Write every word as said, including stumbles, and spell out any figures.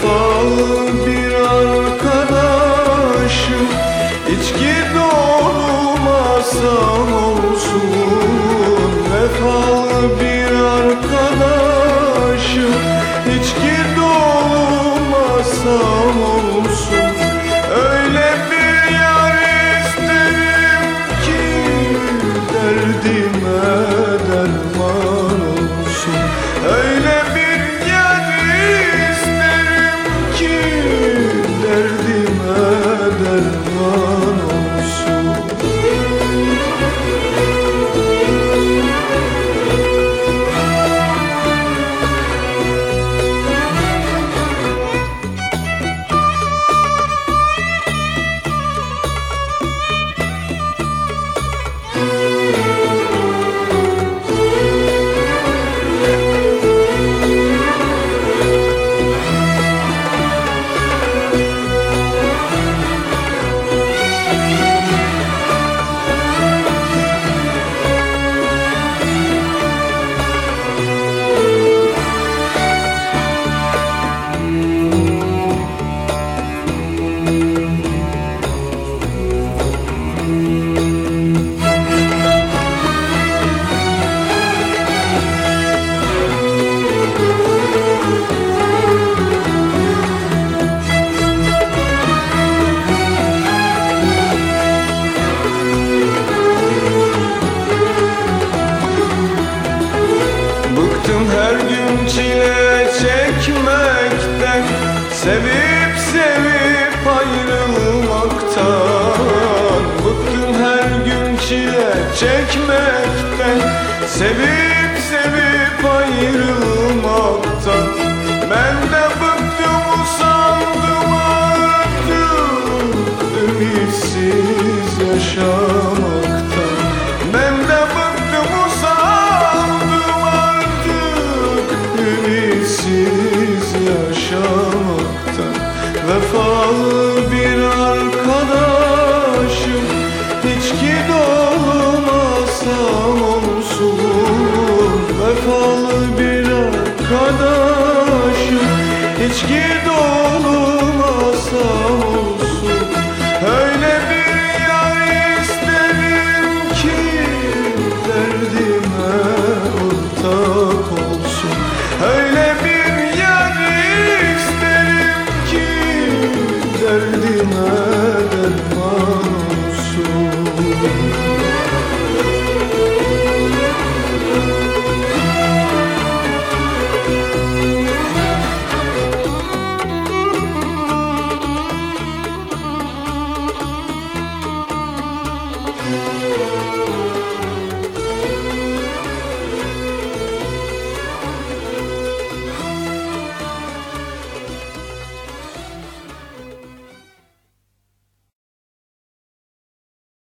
Vefalı bir arkadaşım, içki dolmasam olsun. Vefalı bir arkadaşım, içki dolmasam olsun. Öyle bir yar isterim ki derdime derman olsun. Öyle bir yar isterim ki derdime derman olsun. Bıktım her gün çile çekmekten, sevip sevip ayrılmaktan. Bıktım her gün çile çekmekten, sevip sevip ayrılmaktan. Ben de bıktım usandım artık ümitsiz yaşamaktan. Ben de bıktım usandım artık ümitsiz yaşamaktan. Vefalı bir arkadaşım, içki dolmasam olsun. Vefalı bir arkadaşım, içki dolmasam